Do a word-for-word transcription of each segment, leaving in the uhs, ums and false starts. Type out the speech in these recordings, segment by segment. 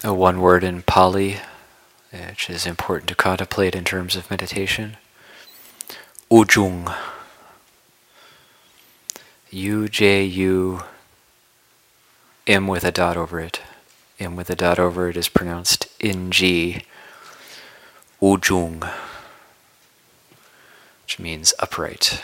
a one word in Pali, which is important to contemplate in terms of meditation. Ujung. U J U, M with a dot over it. M with a dot over it is pronounced Ng. Ujung, which means upright.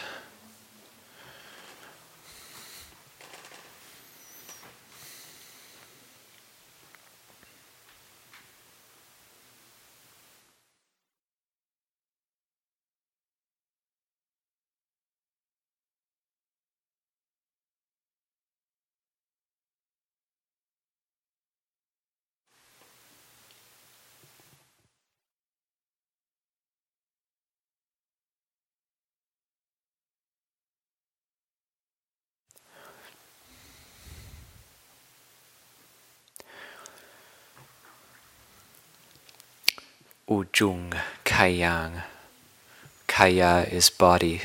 Ujung, Kayang. Kaya is body.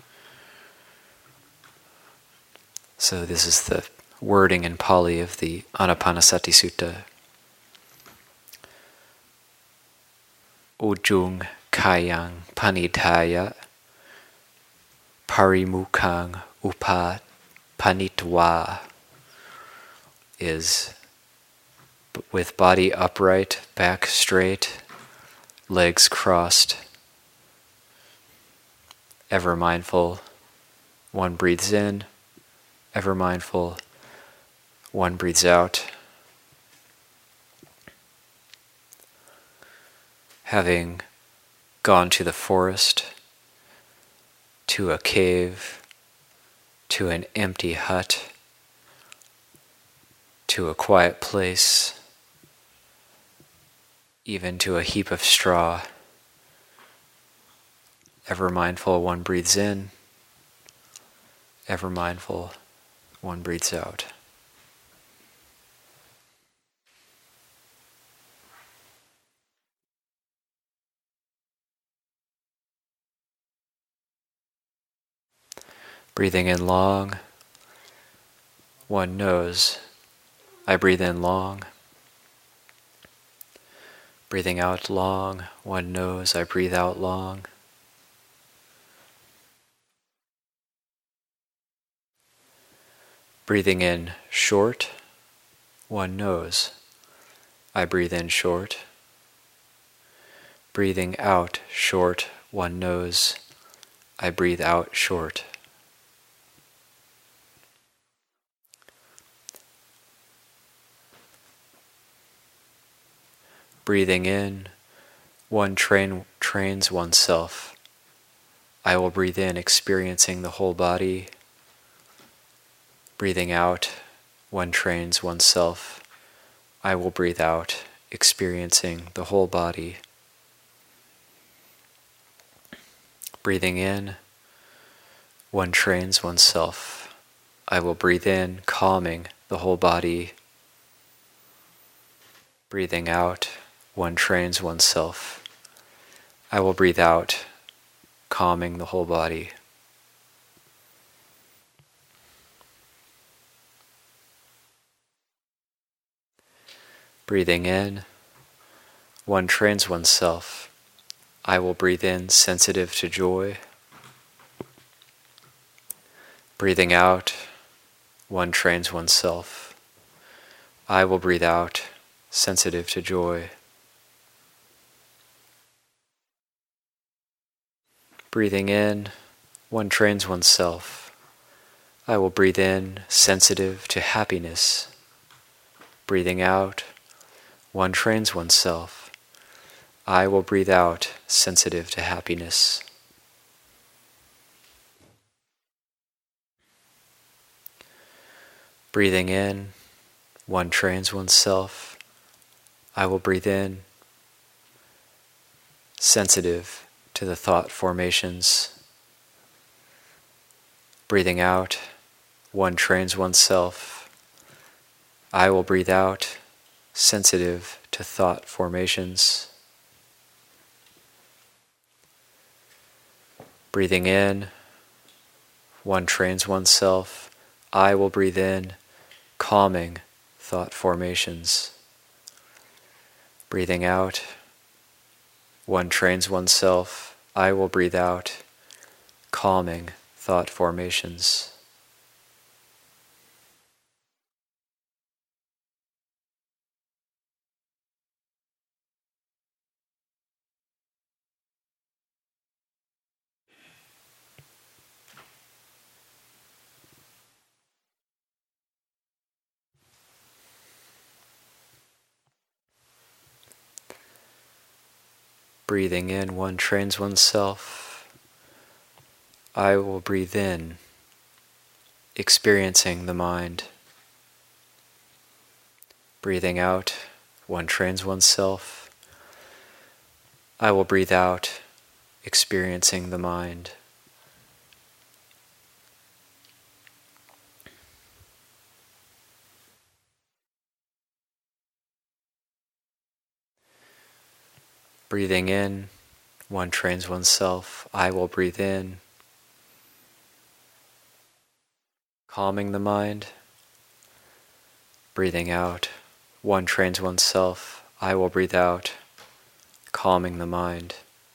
So this is the wording in Pali of the Anapanasati Sutta. Ujung Kayang Panidhaya Parimukang Upa Panitwa is with body upright, back straight, legs crossed, ever mindful. One breathes in, ever mindful. One breathes out. Having gone to the forest, to a cave, to an empty hut, to a quiet place, even to a heap of straw, ever mindful, one breathes in, ever mindful, one breathes out. Breathing in long, one knows, I breathe in long. Breathing out long, one knows, I breathe out long. Breathing in short, one knows, I breathe in short. Breathing out short, one knows, I breathe out short. Breathing in, one train, trains oneself. I will breathe in, experiencing the whole body. Breathing out, one trains oneself. I will breathe out, experiencing the whole body. Breathing in, one trains oneself. I will breathe in, calming the whole body. Breathing out, one trains oneself. I will breathe out, calming the whole body. Breathing in, one trains oneself. I will breathe in, sensitive to joy. Breathing out, one trains oneself. I will breathe out, sensitive to joy. Breathing in, one trains oneself. I will breathe in, sensitive to happiness. Breathing out, one trains oneself. I will breathe out, sensitive to happiness. Breathing in, one trains oneself. I will breathe in, sensitive to the thought formations. Breathing out, one trains oneself. I will breathe out, sensitive to thought formations. Breathing in, one trains oneself. I will breathe in, calming thought formations. Breathing out, one trains oneself, I will breathe out, calming thought formations. Breathing in, one trains oneself, I will breathe in, experiencing the mind. Breathing out, one trains oneself, I will breathe out, experiencing the mind. Breathing in, one trains oneself, I will breathe in, calming the mind. Breathing out, one trains oneself, I will breathe out, calming the mind.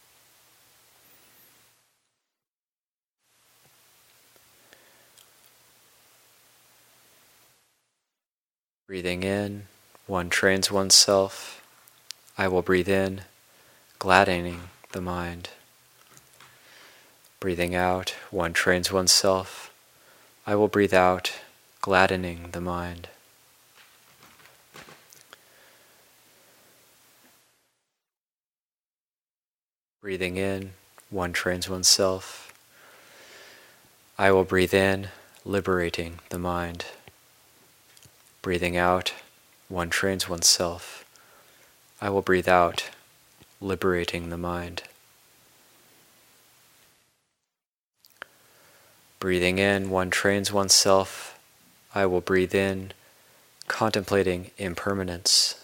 Breathing in, one trains oneself, I will breathe in, gladdening the mind. Breathing out, one trains oneself, I will breathe out, gladdening the mind. Breathing in, one trains oneself, I will breathe in, liberating the mind. Breathing out, one trains oneself, I will breathe out, liberating the mind. Breathing in, one trains oneself, I will breathe in, contemplating impermanence.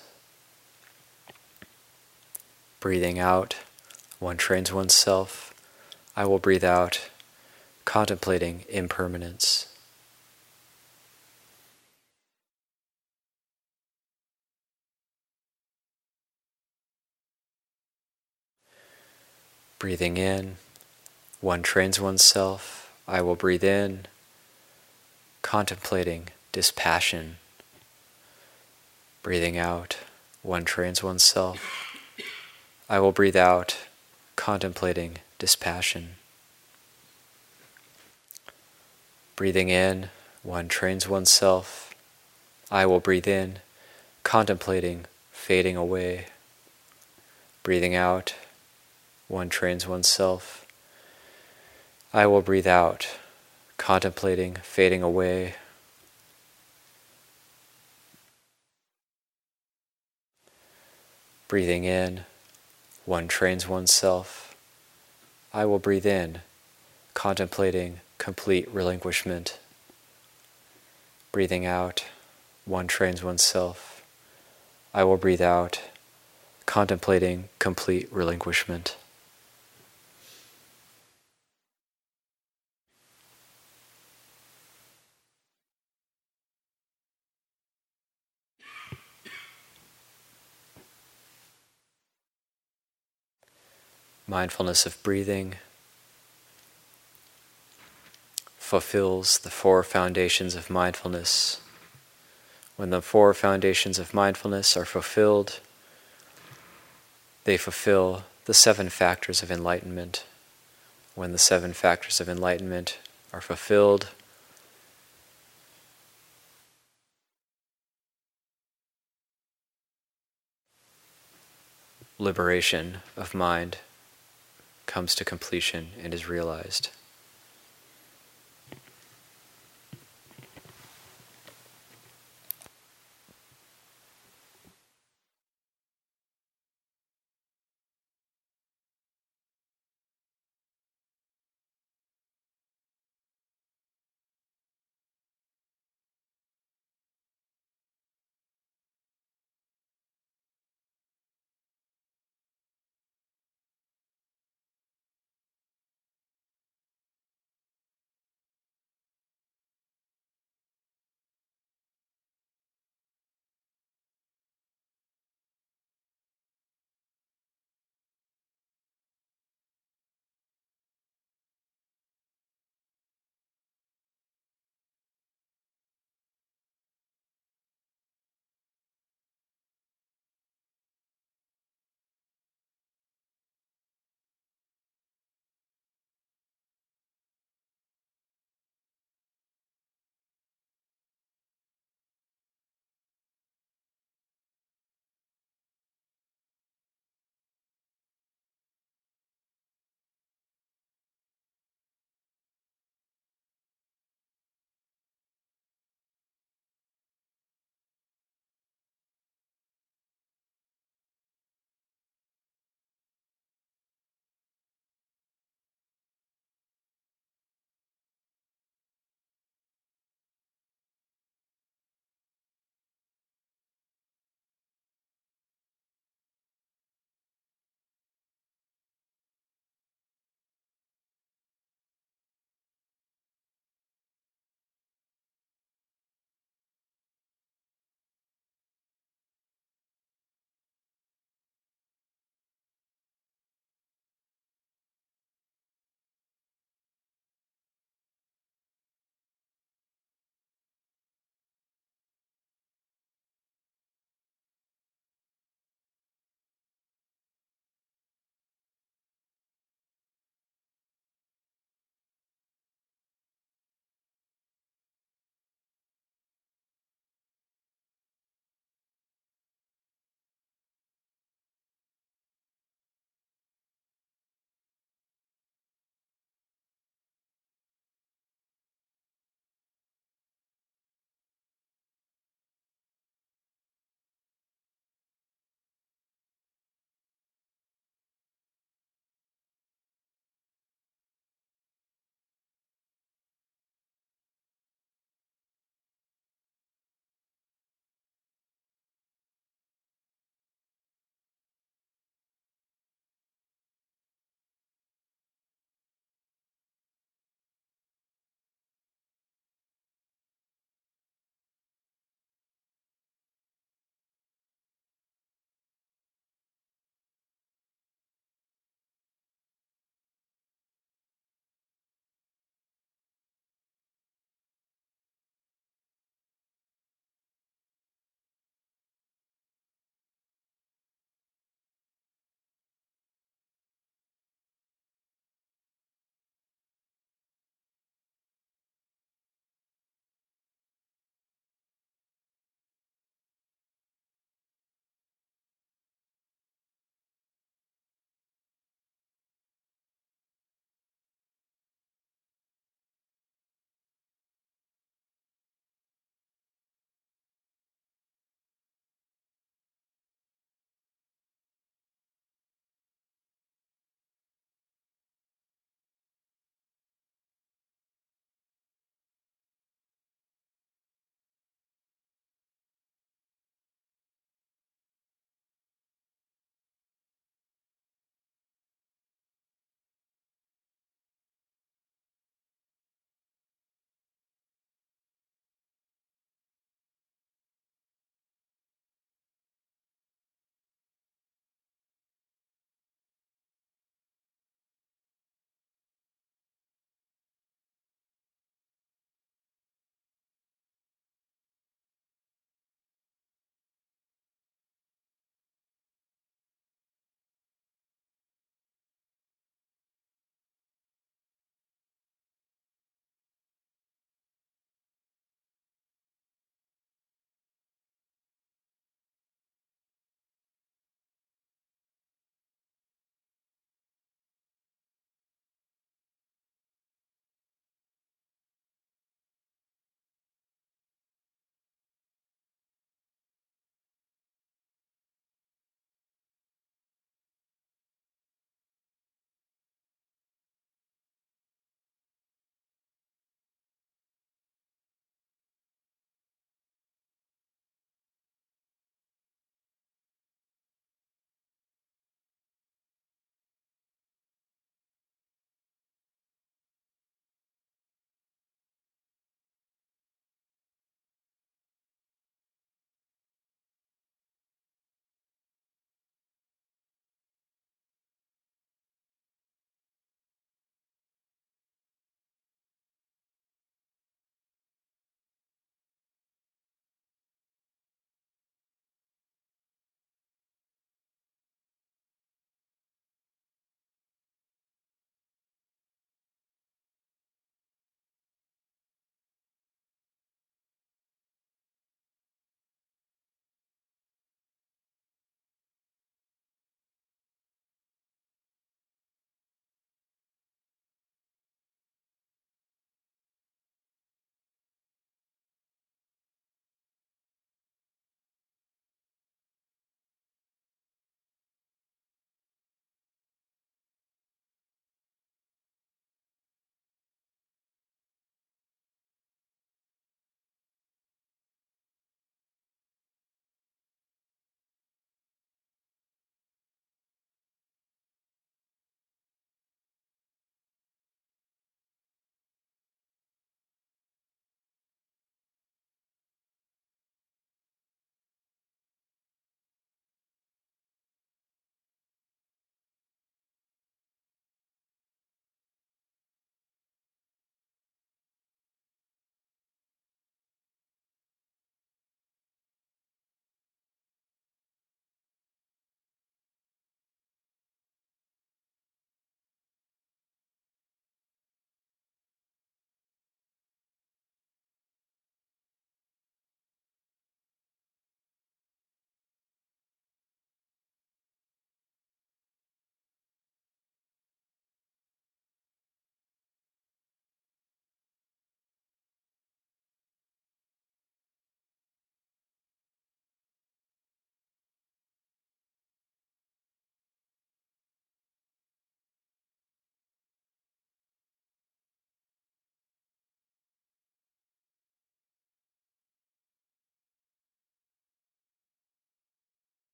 Breathing out, one trains oneself, I will breathe out, contemplating impermanence. Breathing in, one trains oneself, I will breathe in, contemplating dispassion. Breathing out, one trains oneself, I will breathe out, contemplating dispassion. Breathing in, one trains oneself, I will breathe in, contemplating fading away. Breathing out, one trains oneself, I will breathe out, contemplating fading away. Breathing in, one trains oneself, I will breathe in, contemplating complete relinquishment. Breathing out, one trains oneself, I will breathe out, contemplating complete relinquishment. Mindfulness of breathing fulfills the four foundations of mindfulness. When the four foundations of mindfulness are fulfilled, they fulfill the seven factors of enlightenment. When the seven factors of enlightenment are fulfilled, liberation of mind comes to completion and is realized.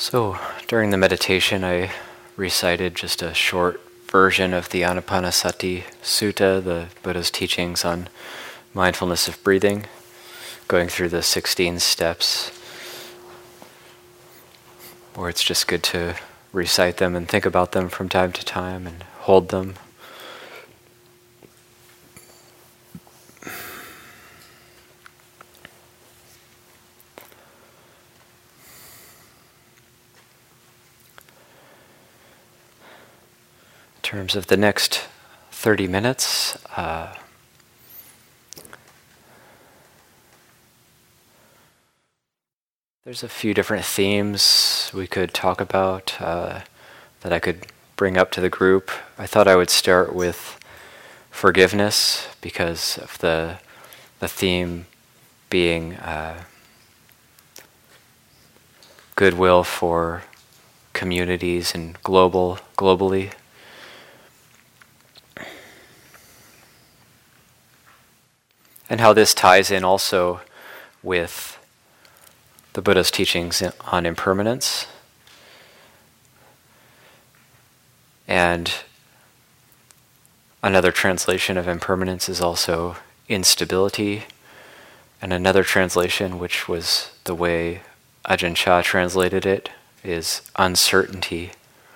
So during the meditation, I recited just a short version of the Anapanasati Sutta, the Buddha's teachings on mindfulness of breathing, going through the sixteen steps, where it's just good to recite them and think about them from time to time and hold them. In terms of the next thirty minutes, uh, there's a few different themes we could talk about uh, that I could bring up to the group. I thought I would start with forgiveness because of the the theme being uh, goodwill for communities and global globally. And how this ties in also with the Buddha's teachings on impermanence. And another translation of impermanence is also instability. And another translation, which was the way Ajahn Chah translated it, is uncertainty.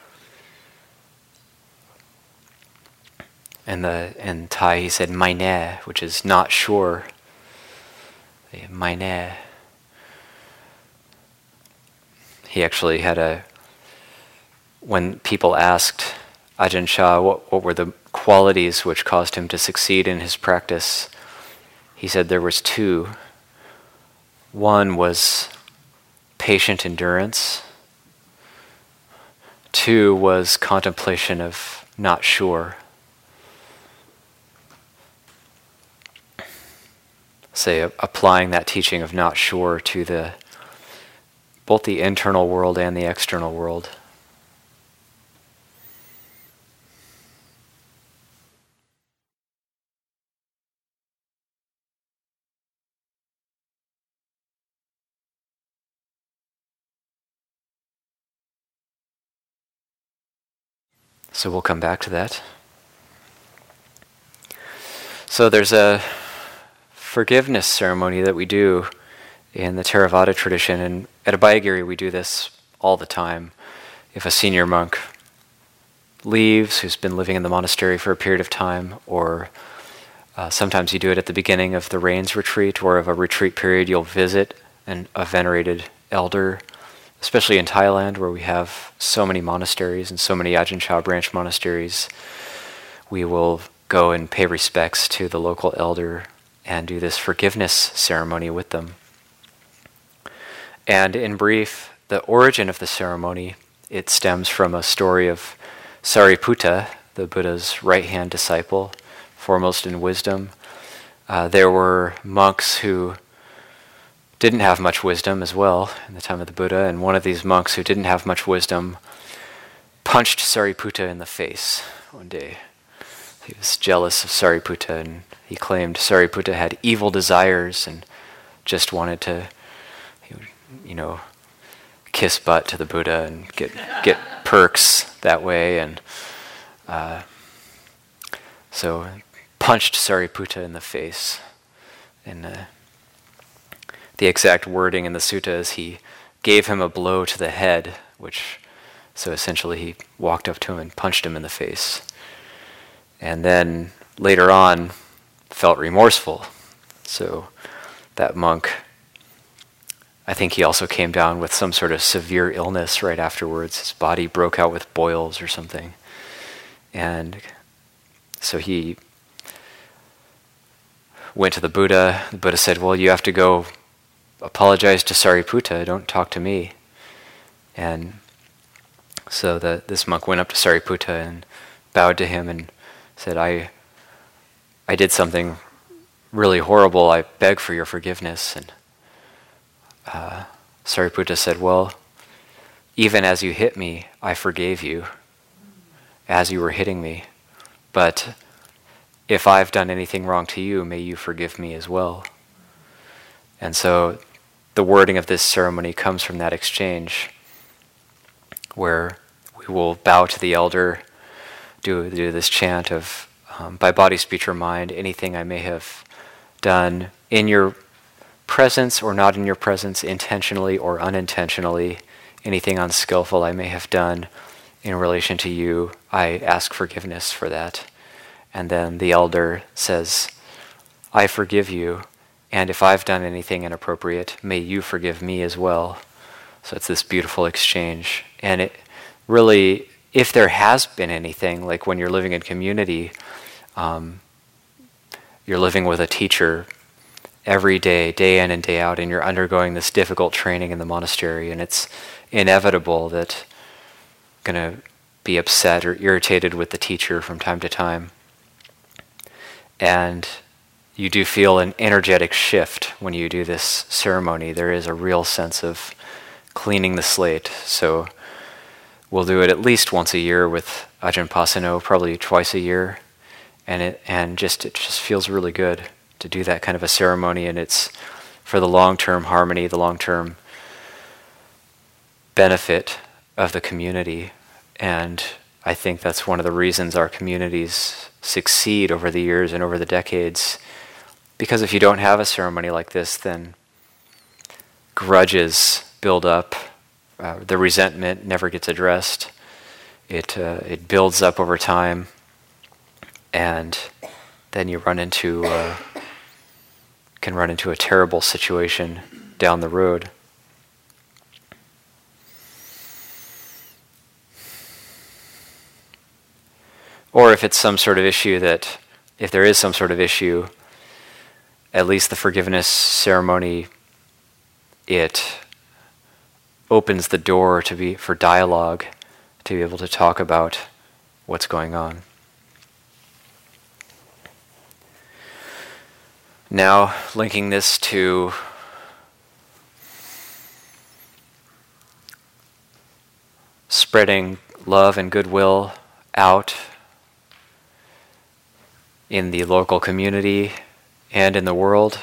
And the in Thai he said "mai ne," which is not sure. "Mai ne." He actually had a. When people asked Ajahn Chah what, what were the qualities which caused him to succeed in his practice, he said there was two. One was patient endurance. Two was contemplation of not sure. Say, applying that teaching of not sure to the both the internal world and the external world. So we'll come back to that. So there's a forgiveness ceremony that we do in the Theravada tradition, and at Abhayagiri we do this all the time. If a senior monk leaves, who's been living in the monastery for a period of time, or uh, sometimes you do it at the beginning of the rains retreat, or of a retreat period, you'll visit an, a venerated elder, especially in Thailand where we have so many monasteries and so many Ajahn Chah branch monasteries. We will go and pay respects to the local elder and do this forgiveness ceremony with them. And in brief, the origin of the ceremony, it stems from a story of Sariputta, the Buddha's right-hand disciple, foremost in wisdom. Uh, there were monks who didn't have much wisdom as well in the time of the Buddha, and one of these monks who didn't have much wisdom punched Sariputta in the face one day. He was jealous of Sariputta, and he claimed Sariputta had evil desires and just wanted to, you know, kiss butt to the Buddha and get get perks that way, and uh, so punched Sariputta in the face. And uh, the exact wording in the sutta is he gave him a blow to the head, which so essentially he walked up to him and punched him in the face. And then later on felt remorseful. So that monk, I think he also came down with some sort of severe illness right afterwards. His body broke out with boils or something. And so he went to the Buddha. The Buddha said, well, you have to go apologize to Sariputta, don't talk to me. And so the, this monk went up to Sariputta and bowed to him and said, I I did something really horrible, I beg for your forgiveness. And uh, Sariputta said, well, even as you hit me, I forgave you, as you were hitting me. But if I've done anything wrong to you, may you forgive me as well. And so the wording of this ceremony comes from that exchange. where we will bow to the elder, do, do this chant of, um, by body, speech, or mind, anything I may have done in your presence or not in your presence, intentionally or unintentionally, anything unskillful I may have done in relation to you, I ask forgiveness for that. And then the elder says, I forgive you, and if I've done anything inappropriate, may you forgive me as well. So it's this beautiful exchange. And it really, if there has been anything, like when you're living in community, um, you're living with a teacher every day, day in and day out, and you're undergoing this difficult training in the monastery, and it's inevitable that you're going to be upset or irritated with the teacher from time to time. And you do feel an energetic shift when you do this ceremony. There is a real sense of cleaning the slate. So we'll do it at least once a year with Ajahn Pasano, probably twice a year, and it and just it just feels really good to do that kind of a ceremony, and it's for the long-term harmony, the long-term benefit of the community. And I think that's one of the reasons our communities succeed over the years and over the decades, because if you don't have a ceremony like this, then grudges build up, uh, the resentment never gets addressed, it uh, it builds up over time, and then you run into uh, can run into a terrible situation down the road. Or if it's some sort of issue that, if there is some sort of issue, at least the forgiveness ceremony, it opens the door to be for dialogue, to be able to talk about what's going on. Now, linking this to spreading love and goodwill out in the local community and in the world.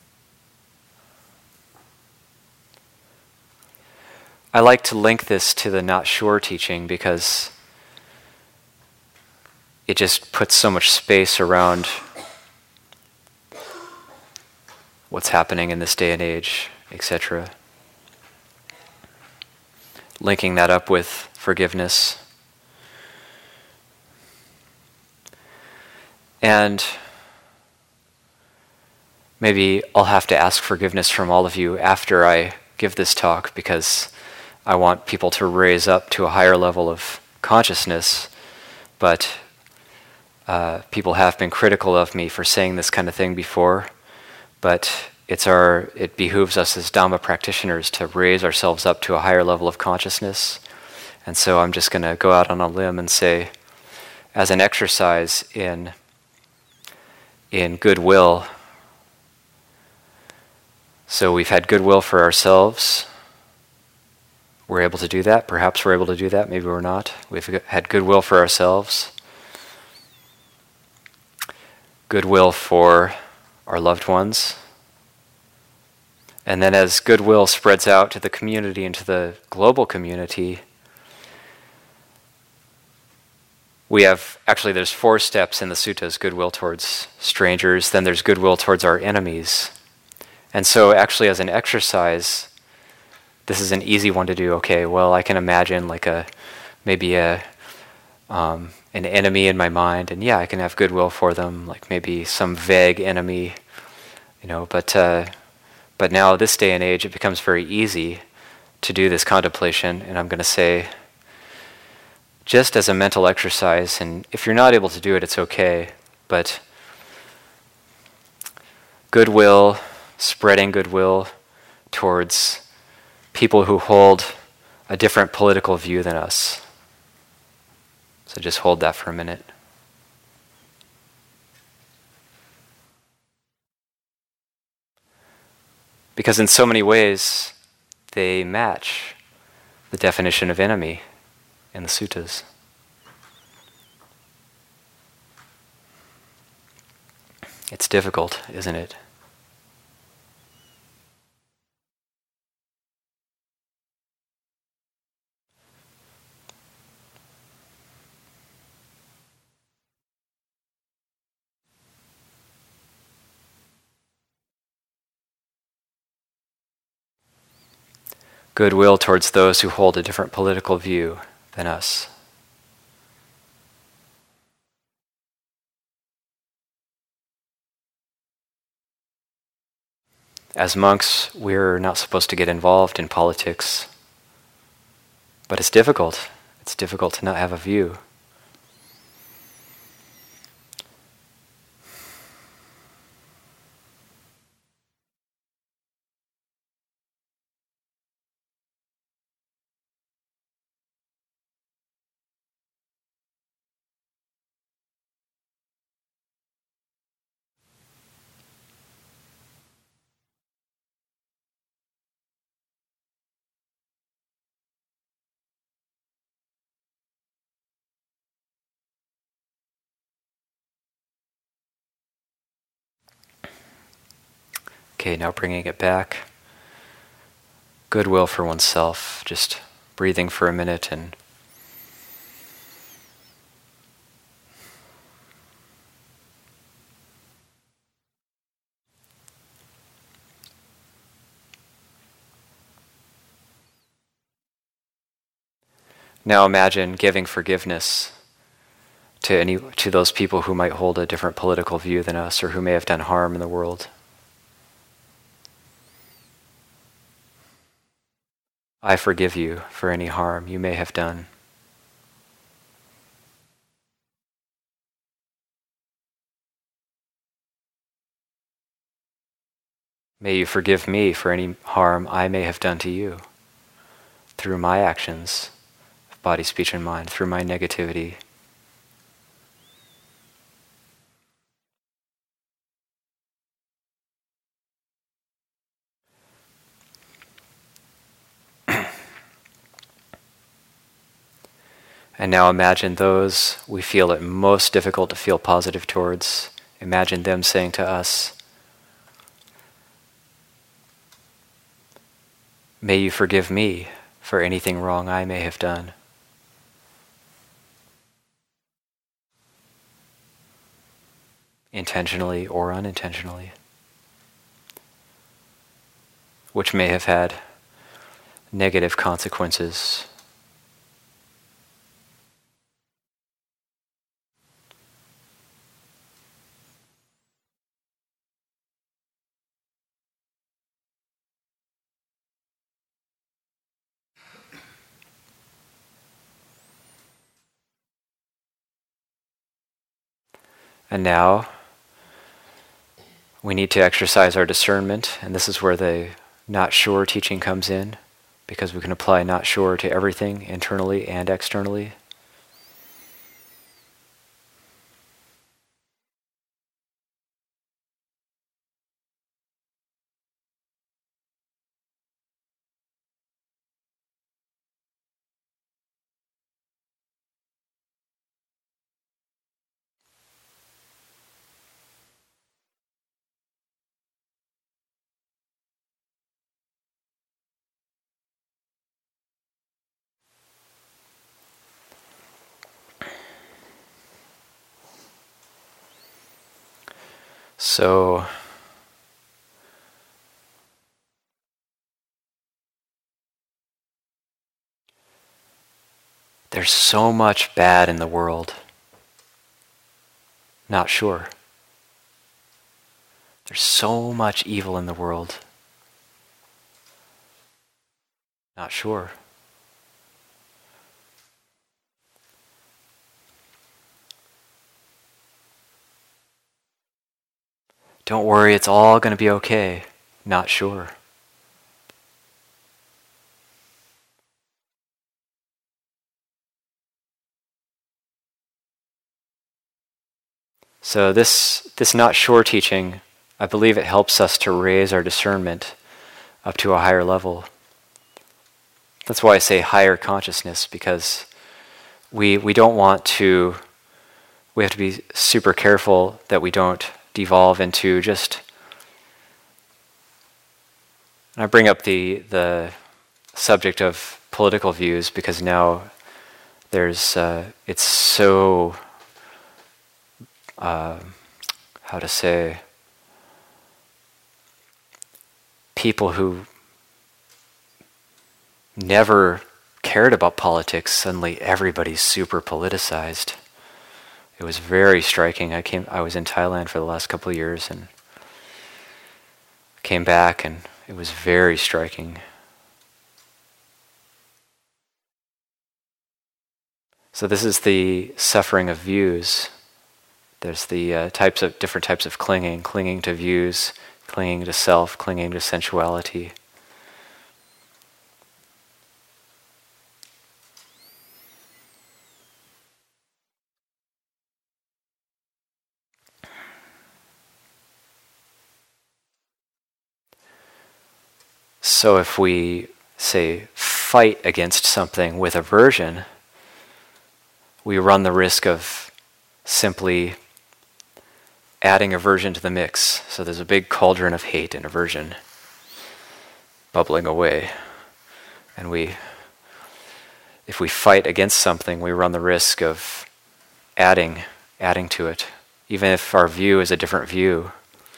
I like to link this to the Not Sure teaching because it just puts so much space around what's happening in this day and age, et cetera. Linking that up with forgiveness. And maybe I'll have to ask forgiveness from all of you after I give this talk, because I want people to raise up to a higher level of consciousness, but uh, people have been critical of me for saying this kind of thing before. But it's our it behooves us as Dhamma practitioners to raise ourselves up to a higher level of consciousness. And so I'm just going to go out on a limb and say, as an exercise in in goodwill, so we've had goodwill for ourselves. We're able to do that. Perhaps we're able to do that. Maybe we're not. We've had goodwill for ourselves. Goodwill for our loved ones. And then as goodwill spreads out to the community and to the global community, we have, actually there's four steps in the suttas: goodwill towards strangers, then there's goodwill towards our enemies. And so actually as an exercise, this is an easy one to do. Okay, well, I can imagine like a, maybe a, um, an enemy in my mind, and yeah, I can have goodwill for them, like maybe some vague enemy, you know, but uh, but now this day and age, it becomes very easy to do this contemplation, and I'm going to say, just as a mental exercise, and if you're not able to do it, it's okay, but goodwill, spreading goodwill towards people who hold a different political view than us. So just hold that for a minute. Because in so many ways, they match the definition of enemy in the suttas. It's difficult, isn't it? goodwill towards those who hold a different political view than us. As monks, we're not supposed to get involved in politics, but it's difficult. It's difficult to not have a view. Okay, now bringing it back. Goodwill for oneself, just breathing for a minute and now imagine giving forgiveness to any to those people who might hold a different political view than us or who may have done harm in the world. I forgive you for any harm you may have done. May you forgive me for any harm I may have done to you through my actions of body, speech, and mind, through my negativity. And now imagine those we feel it most difficult to feel positive towards. Imagine them saying to us, may you forgive me for anything wrong I may have done. Intentionally or unintentionally, which may have had negative consequences. And now, we need to exercise our discernment, and this is where the not sure teaching comes in, because we can apply not sure to everything, internally and externally. So, there's so much bad in the world. Not sure. There's so much evil in the world. Not sure. Don't worry, it's all going to be okay. Not sure. So this this not sure teaching, I believe it helps us to raise our discernment up to a higher level. That's why I say higher consciousness, because we we don't want to, we have to be super careful that we don't devolve into just, and I bring up the the subject of political views because now there's, uh, it's so, uh, how to say, people who never cared about politics, suddenly everybody's super politicized. It was very striking. I came I was in Thailand for the last couple of years and came back, and it was very striking. So this is the suffering of views. There's the uh, types of different types of clinging, clinging to views, clinging to self, clinging to sensuality. So if we, say, fight against something with aversion, we run the risk of simply adding aversion to the mix. So there's a big cauldron of hate and aversion bubbling away. And we, if we fight against something, we run the risk of adding, adding to it, even if our view is a different view.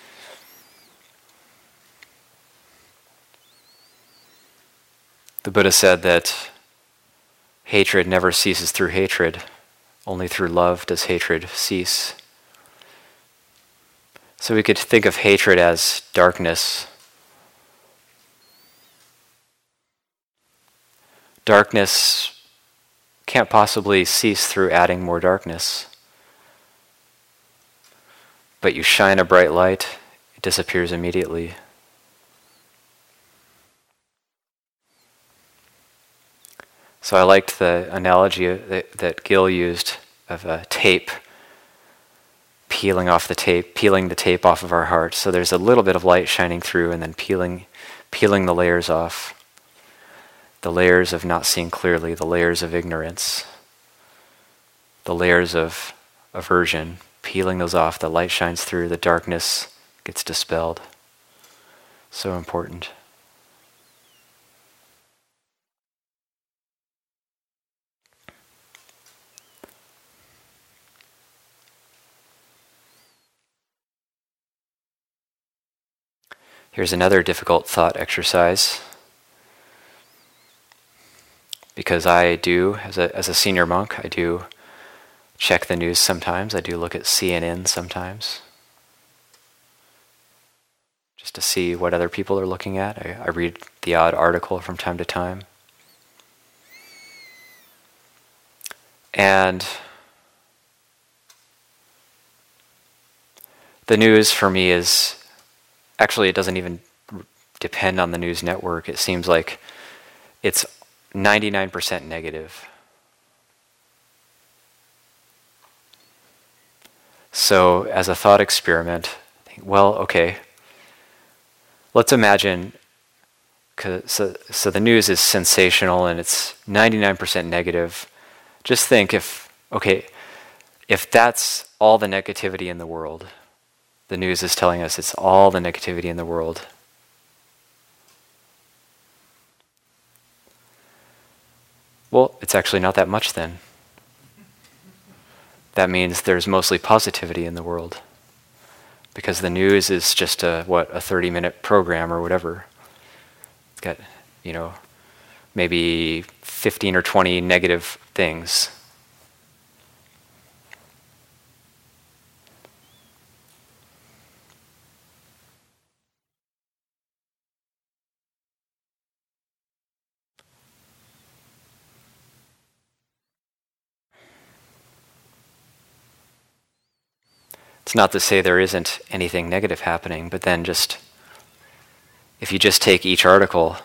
The Buddha said that hatred never ceases through hatred. Only through love does hatred cease. So we could think of hatred as darkness. Darkness can't possibly cease through adding more darkness. But you shine a bright light, it disappears immediately. So I liked the analogy that, that Gil used of a tape, peeling off the tape, peeling the tape off of our heart. So there's a little bit of light shining through and then peeling, peeling the layers off. The layers of not seeing clearly, the layers of ignorance, the layers of aversion, peeling those off, the light shines through, the darkness gets dispelled. So important. Here's another difficult thought exercise. Because I do, as a as a senior monk, I do check the news sometimes. I do look at C N N sometimes. Just to see what other people are looking at. I, I read the odd article from time to time. And the news for me is, actually it doesn't even depend on the news network. It seems like it's ninety-nine percent negative. So as a thought experiment, think, well, okay, let's imagine, so, so the news is sensational and it's ninety-nine percent negative. Just think if, okay, if that's all the negativity in the world, the news is telling us it's all the negativity in the world. Well, it's actually not that much then. That means there's mostly positivity in the world. Because the news is just a, what, a thirty minute program or whatever. It's got, you know, maybe fifteen or twenty negative things. It's not to say there isn't anything negative happening, but then just, if you just take each article,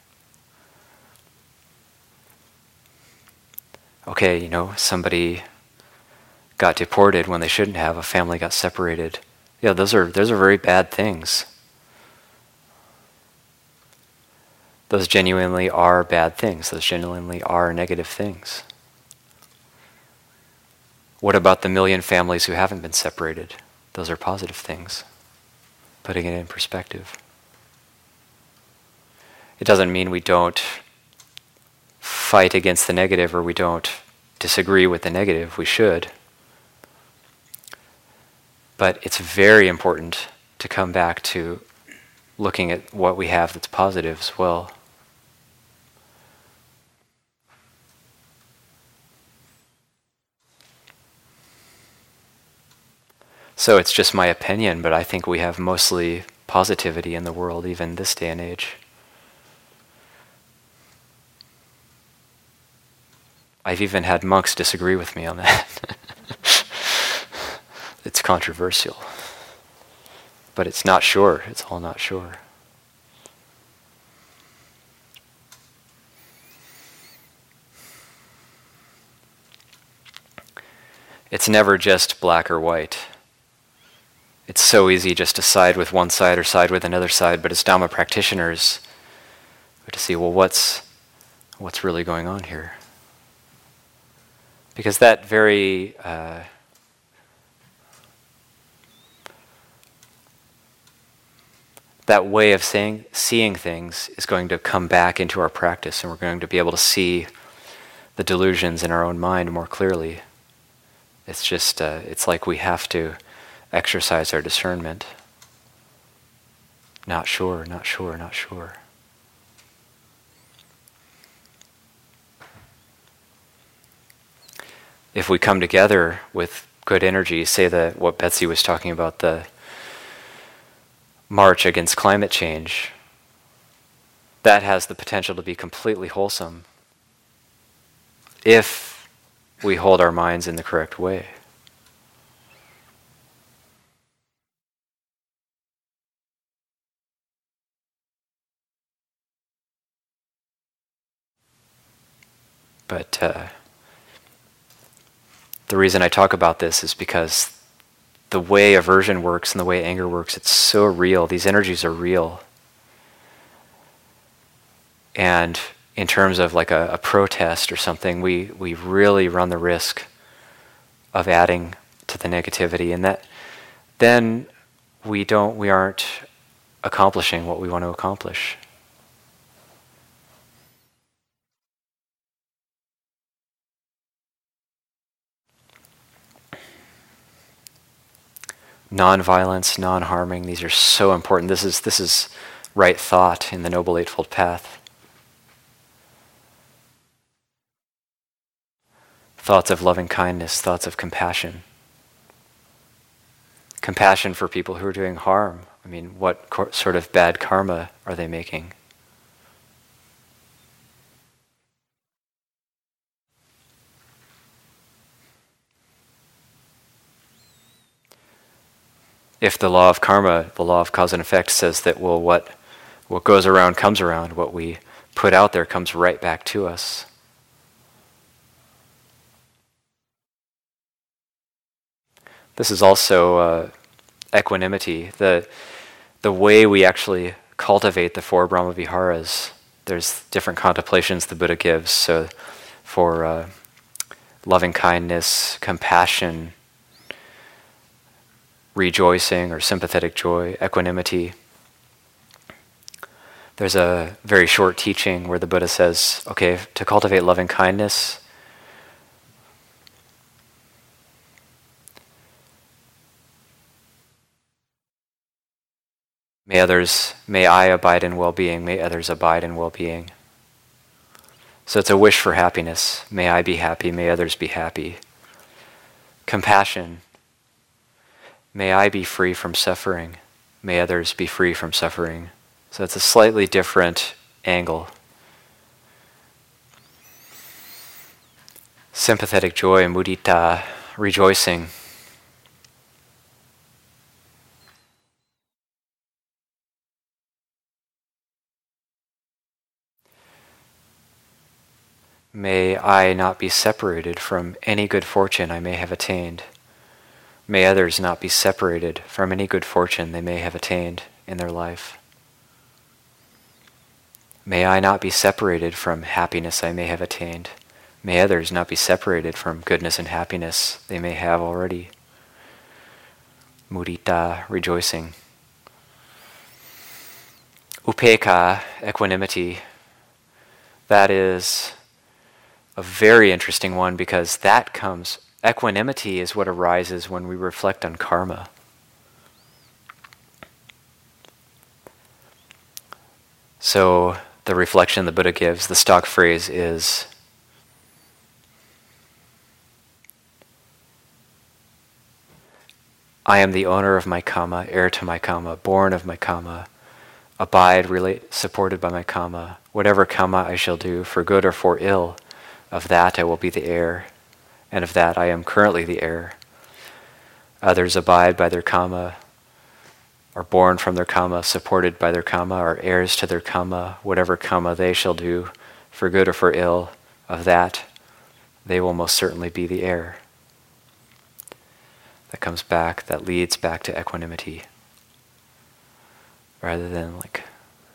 okay, you know, somebody got deported when they shouldn't have, a family got separated. Yeah, those are those are very bad things. Those genuinely are bad things. Those genuinely are negative things. What about the million families who haven't been separated? Those are positive things. Putting it in perspective. It doesn't mean we don't fight against the negative or we don't disagree with the negative. We should. But it's very important to come back to looking at what we have that's positive as well. So it's just my opinion, but I think we have mostly positivity in the world, even this day and age. I've even had monks disagree with me on that. It's controversial. But it's not sure. It's all not sure. It's never just black or white. It's so easy just to side with one side or side with another side, but as Dhamma practitioners, we have to see, well, what's what's really going on here? Because that very uh, that way of saying, seeing things is going to come back into our practice, and we're going to be able to see the delusions in our own mind more clearly. It's just, uh, it's like we have to exercise our discernment. Not sure, not sure, not sure. If we come together with good energy, say that what Betsy was talking about, the march against climate change, that has the potential to be completely wholesome if we hold our minds in the correct way. But uh, the reason I talk about this is because the way aversion works and the way anger works, it's so real. These energies are real. And in terms of like a, a protest or something, we, we really run the risk of adding to the negativity, and that then we don't we aren't accomplishing what we want to accomplish. Non-violence, non-harming, these are so important. This is this is right thought in the Noble Eightfold Path. Thoughts of loving kindness, thoughts of compassion. Compassion for people who are doing harm. I mean, what cor- sort of bad karma are they making? If the law of karma, the law of cause and effect, says that, well, what what goes around comes around, what we put out there comes right back to us. This is also uh, equanimity, the the way we actually cultivate the four Brahmaviharas. There's different contemplations the Buddha gives. So for uh, loving kindness, compassion, rejoicing or sympathetic joy, equanimity. There's a very short teaching where the Buddha says, okay, to cultivate loving kindness, may others, may I abide in well-being, may others abide in well-being. So it's a wish for happiness. May I be happy, may others be happy. Compassion. May I be free from suffering, may others be free from suffering. So it's a slightly different angle. Sympathetic joy, mudita, rejoicing. May I not be separated from any good fortune I may have attained. May others not be separated from any good fortune they may have attained in their life. May I not be separated from happiness I may have attained. May others not be separated from goodness and happiness they may have already. Mudita, rejoicing. Upekkha, equanimity. That is a very interesting one because that comes, equanimity is what arises when we reflect on karma. So the reflection the Buddha gives, the stock phrase is, I am the owner of my karma, heir to my karma, born of my karma, abide, relate, supported by my karma. Whatever karma I shall do, for good or for ill, of that I will be the heir, and of that I am currently the heir. Others abide by their karma, are born from their karma, supported by their karma, are heirs to their karma. Whatever karma they shall do, for good or for ill, of that they will most certainly be the heir. That comes back, that leads back to equanimity. Rather than like,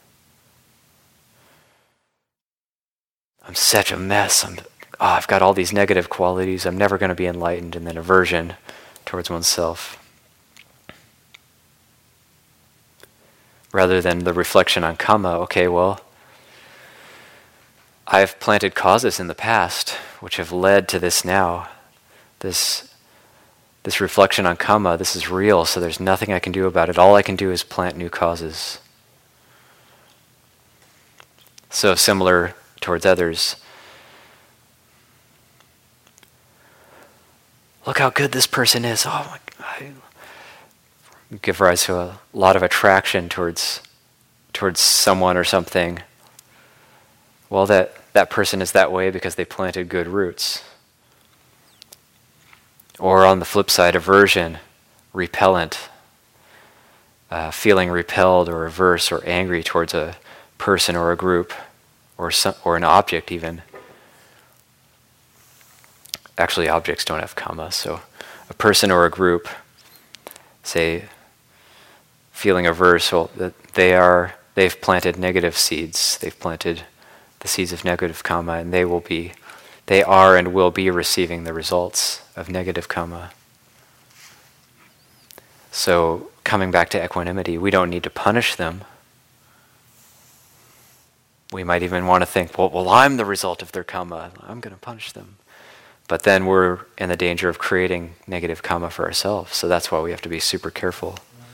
I'm such a mess, I'm, oh, I've got all these negative qualities, I'm never going to be enlightened, and then aversion towards oneself. Rather than the reflection on karma, okay, well, I've planted causes in the past which have led to this now. This, this reflection on karma, this is real, so there's nothing I can do about it. All I can do is plant new causes. So similar towards others. Look how good this person is. Oh my God. Give rise to a lot of attraction towards towards someone or something. Well, that, that person is that way because they planted good roots. Or on the flip side, aversion, repellent, uh, feeling repelled or averse or angry towards a person or a group or some, or an object even. Actually, objects don't have karma, so a person or a group, say, feeling averse, well, they are, they've planted negative seeds. They've planted the seeds of negative karma, and they will be, they are and will be receiving the results of negative karma. So, coming back to equanimity, we don't need to punish them. We might even want to think, well, well, I'm the result of their karma. I'm going to punish them. But then we're in the danger of creating negative karma for ourselves. So that's why we have to be super careful.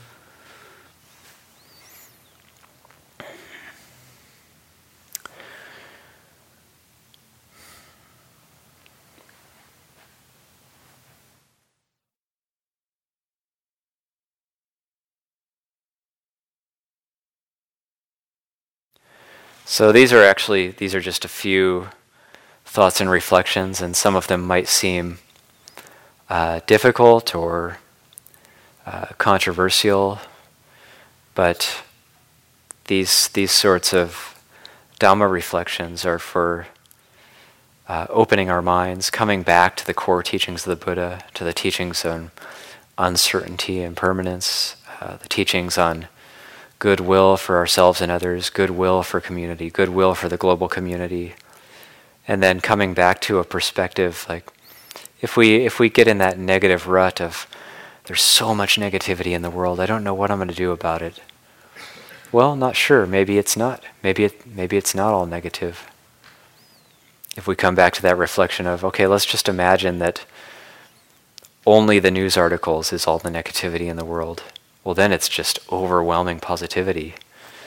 So these are actually, these are just a few thoughts and reflections, and some of them might seem uh, difficult or uh, controversial, but these these sorts of Dhamma reflections are for uh, opening our minds, coming back to the core teachings of the Buddha, to the teachings on uncertainty and permanence, uh, the teachings on goodwill for ourselves and others, goodwill for community, goodwill for the global community. And then coming back to a perspective like, if we if we get in that negative rut of, there's so much negativity in the world, I don't know what I'm going to do about it. Well, not sure. Maybe it's not. Maybe it maybe it's not all negative. If we come back to that reflection of, okay, let's just imagine that only the news articles is all the negativity in the world. Well, then it's just overwhelming positivity.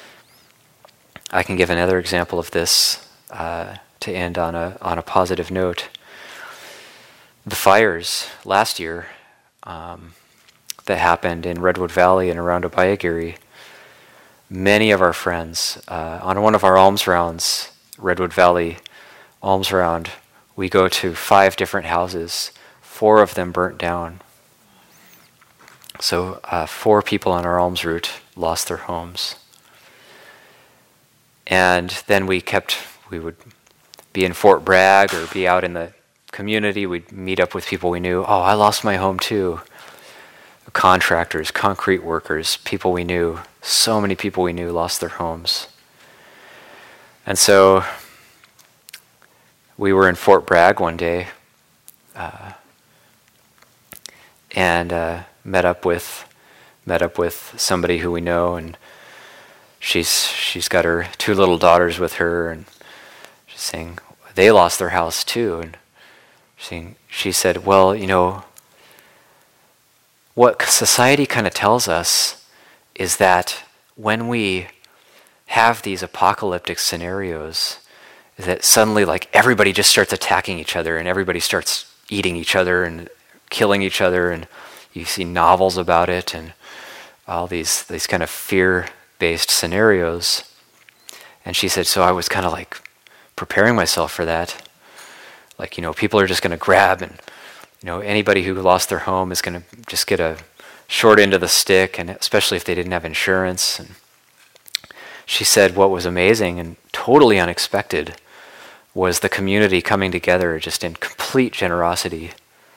I can give another example of this uh, to end on a on a positive note. The fires last year um, that happened in Redwood Valley and around Abhayagiri, many of our friends, uh, on one of our alms rounds, Redwood Valley alms round, we go to five different houses. Four of them burnt down. So uh, four people on our alms route lost their homes. And then we kept, we would be in Fort Bragg or be out in the community. We'd meet up with people we knew. Oh, I lost my home too. Contractors, concrete workers, people we knew. So many people we knew lost their homes. And so we were in Fort Bragg one day uh, and uh, met up with met up with somebody who we know, and she's she's got her two little daughters with her, and she's saying they lost their house too. And she she said, well, you know, what society kind of tells us is that when we have these apocalyptic scenarios, is that suddenly like everybody just starts attacking each other and everybody starts eating each other and killing each other, and you see novels about it and all these these kind of fear-based scenarios. And she said, so I was kind of like preparing myself for that. Like, you know, people are just going to grab, and, you know, anybody who lost their home is going to just get a short end of the stick, and especially if they didn't have insurance. And she said what was amazing and totally unexpected was the community coming together just in complete generosity,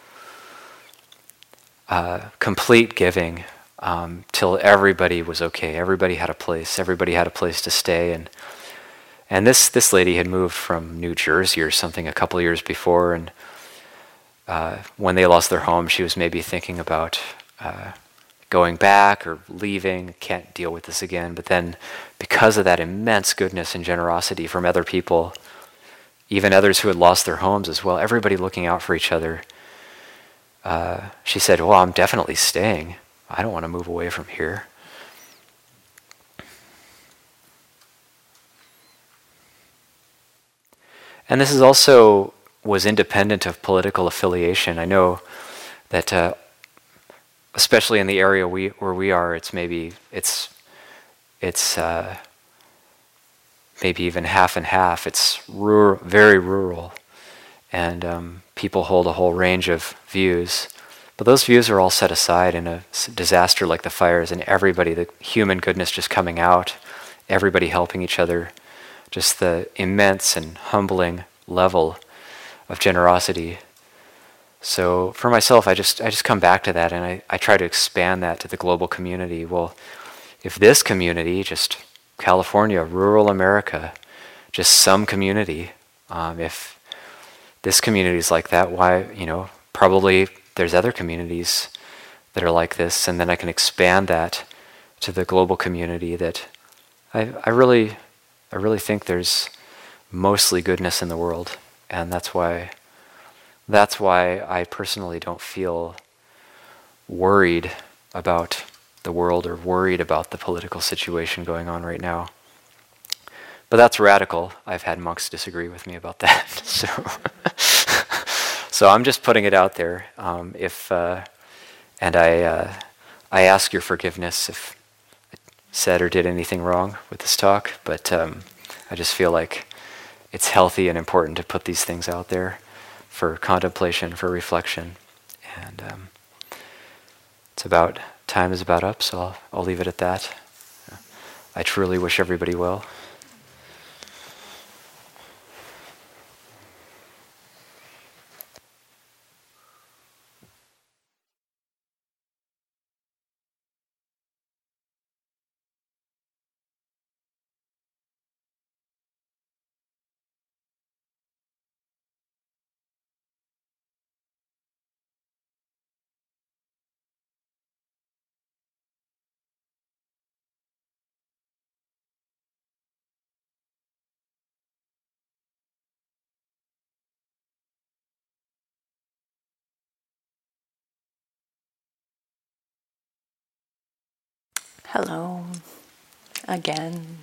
uh, complete giving, um, till everybody was okay. Everybody had a place. Everybody had a place to stay. And and this this lady had moved from New Jersey or something a couple of years before, and uh, when they lost their home, she was maybe thinking about uh, going back or leaving. Can't deal with this again. But then, because of that immense goodness and generosity from other people, even others who had lost their homes as well, everybody looking out for each other, uh, she said, well, I'm definitely staying. I don't want to move away from here. And this is also was independent of political affiliation. I know that, uh, especially in the area we where we are, it's maybe it's it's uh, maybe even half and half. It's rural, very rural, and um, people hold a whole range of views. But those views are all set aside in a disaster like the fires, and everybody, the human goodness just coming out, everybody helping each other, just the immense and humbling level of generosity. So for myself, I just I just come back to that, and I, I try to expand that to the global community. Well, if this community, just California, rural America, just some community, um, if this community is like that, why, you know, probably there's other communities that are like this, and then I can expand that to the global community. That I, I really, I really think there's mostly goodness in the world, and that's why, that's why I personally don't feel worried about the world or worried about the political situation going on right now. But that's radical. I've had monks disagree with me about that, so. So I'm just putting it out there. Um, if uh, and I uh, I ask your forgiveness if I said or did anything wrong with this talk. But um, I just feel like it's healthy and important to put these things out there for contemplation, for reflection, and um, it's about time is about up. So I'll, I'll leave it at that. I truly wish everybody well. Hello, again.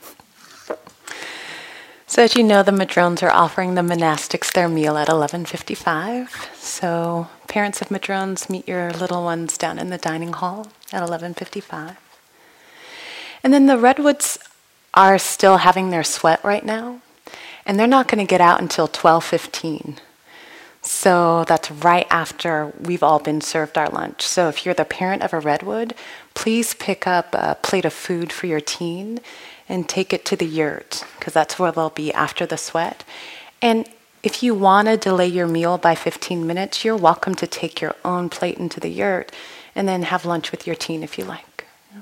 So as you know, the Madrones are offering the monastics their meal at eleven fifty-five. So parents of Madrones, meet your little ones down in the dining hall at eleven fifty-five. And then the Redwoods are still having their sweat right now, and they're not going to get out until twelve fifteen. So that's right after we've all been served our lunch. So if you're the parent of a Redwood, please pick up a plate of food for your teen and take it to the yurt, because that's where they'll be after the sweat. And if you want to delay your meal by fifteen minutes, you're welcome to take your own plate into the yurt and then have lunch with your teen if you like.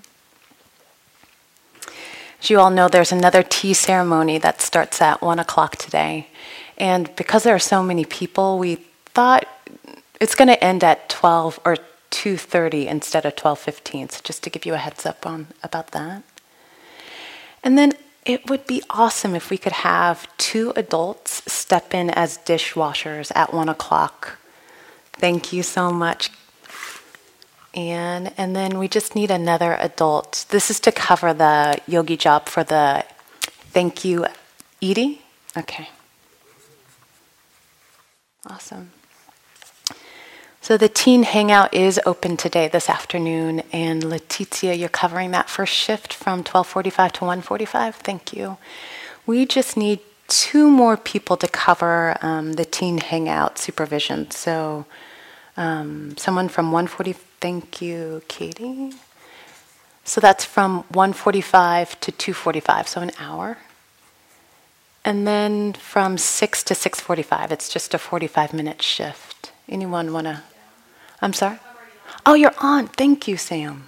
As you all know, there's another tea ceremony that starts at one o'clock today. And because there are so many people, we thought it's going to end at twelve or two thirty instead of twelve fifteen. So just to give you a heads up on about that. And then it would be awesome if we could have two adults step in as dishwashers at one o'clock. Thank you so much. And, and then we just need another adult. This is to cover the yogi job for the thank you, Edie. Okay. Awesome. So the teen hangout is open today, this afternoon, and Letizia, you're covering that first shift from twelve forty-five to one forty-five. Thank you. We just need two more people to cover um, the teen hangout supervision. So um, someone from one forty, thank you, Katie. So that's from one forty-five to two forty-five, so an hour. And then from six to six forty-five, it's just a forty-five minute shift. Anyone want to? I'm sorry? Oh, you're on. Thank you, Sam.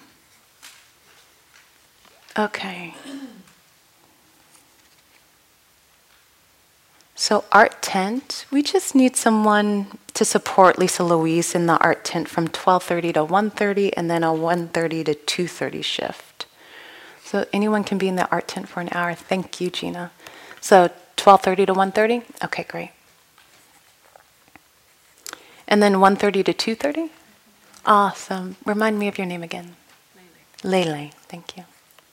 Okay. So art tent, we just need someone to support Lisa Louise in the art tent from twelve thirty to one thirty and then a one thirty to two thirty shift. So anyone can be in the art tent for an hour. Thank you, Gina. So twelve thirty to one thirty? Okay, great. And then one thirty to two thirty? Awesome. Remind me of your name again. Lele. Lele, thank you.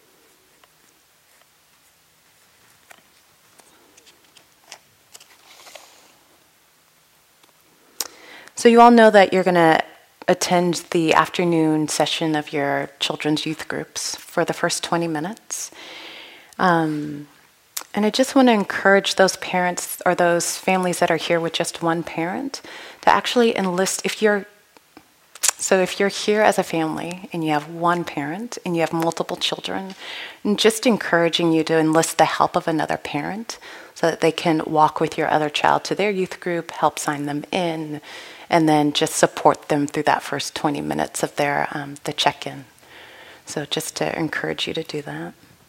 So you all know that you're going to attend the afternoon session of your children's youth groups for the first twenty minutes. Um, and I just want to encourage those parents or those families that are here with just one parent to actually enlist, if you're, so if you're here as a family and you have one parent and you have multiple children, and just encouraging you to enlist the help of another parent so that they can walk with your other child to their youth group, help sign them in, and then just support them through that first twenty minutes of their um, the check-in. So just to encourage you to do that.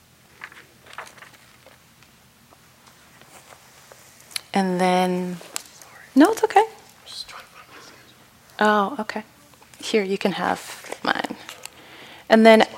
And then, no, it's okay. Oh, okay. Here, you can have mine. And then,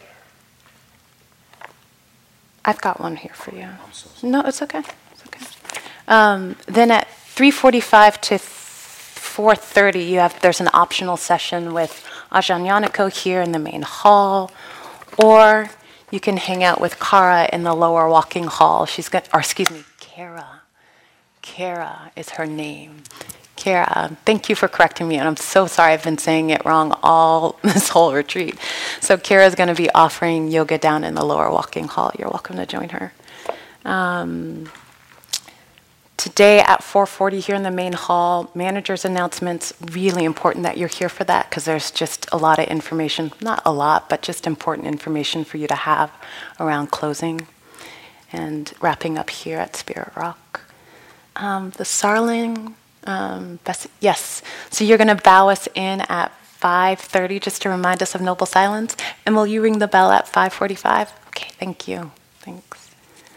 I've got one here for you. No, it's okay. It's okay. Um, then at three forty-five to four thirty, you have there's an optional session with Ajahn Yaniko here in the main hall, or you can hang out with Kara in the lower walking hall. She's got, or excuse me, Kara. Kara is her name. Kara, thank you for correcting me, and I'm so sorry I've been saying it wrong all this whole retreat. So Kara is going to be offering yoga down in the lower walking hall. You're welcome to join her. Um, today at four forty here in the main hall, manager's announcements, really important that you're here for that because there's just a lot of information, not a lot, but just important information for you to have around closing and wrapping up here at Spirit Rock. Um, the Sarling, um, best, yes, so you're going to bow us in at five thirty just to remind us of Noble Silence, and will you ring the bell at five forty-five? Okay, thank you. Thanks.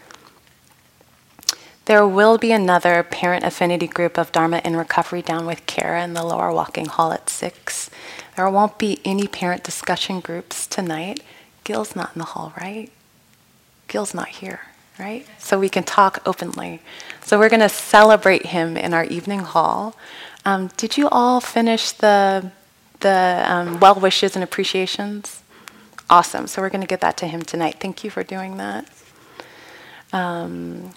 There will be another parent affinity group of Dharma in Recovery down with Kara in the lower walking hall at six. There won't be any parent discussion groups tonight. Gil's not in the hall, right? Gil's not here, right? So we can talk openly. So we're going to celebrate him in our evening hall. Um, did you all finish the, the um, well wishes and appreciations? Awesome. So we're going to get that to him tonight. Thank you for doing that. Um,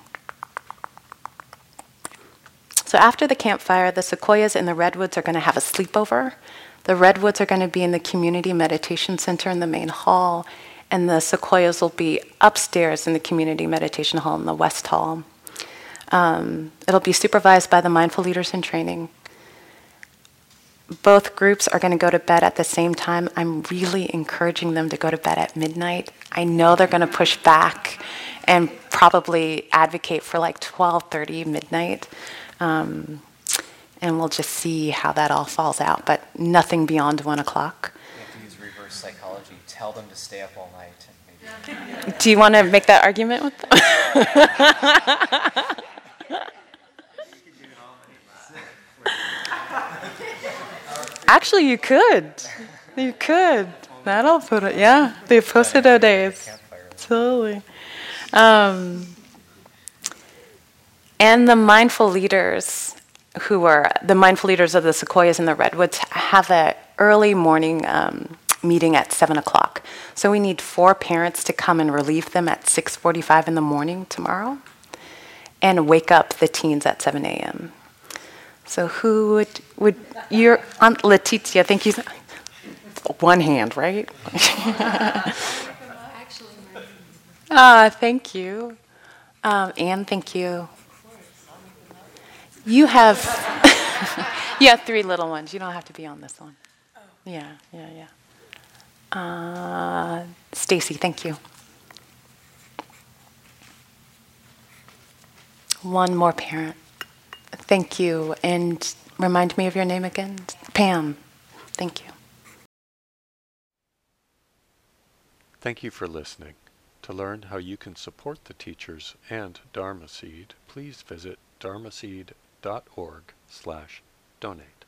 So after the campfire, the sequoias and the redwoods are going to have a sleepover. The redwoods are going to be in the community meditation center in the main hall, and the sequoias will be upstairs in the community meditation hall in the west hall. Um, it'll be supervised by the mindful leaders in training. Both groups are going to go to bed at the same time. I'm really encouraging them to go to bed at midnight. I know they're going to push back and probably advocate for like twelve thirty midnight. Um, and we'll just see how that all falls out, but nothing beyond one o'clock. You have to use reverse psychology. Tell them to stay up all night. And maybe... Do you want to make that argument with them? Actually, you could. You could. That'll put it, yeah. The Posido days. Totally. Um, And the mindful leaders who are, the mindful leaders of the sequoias and the redwoods have an early morning um, meeting at seven o'clock. So we need four parents to come and relieve them at six forty-five in the morning tomorrow and wake up the teens at seven a.m. So who would, would your Aunt Letitia, thank you. One hand, right? Ah, thank you. Um, Anne, thank you. You have, you have three little ones. You don't have to be on this one. Yeah, yeah, yeah. Uh, Stacy, thank you. One more parent. Thank you. And remind me of your name again. Pam. Thank you. Thank you for listening. To learn how you can support the teachers and Dharma Seed, please visit dharmaseed dot org slash donate.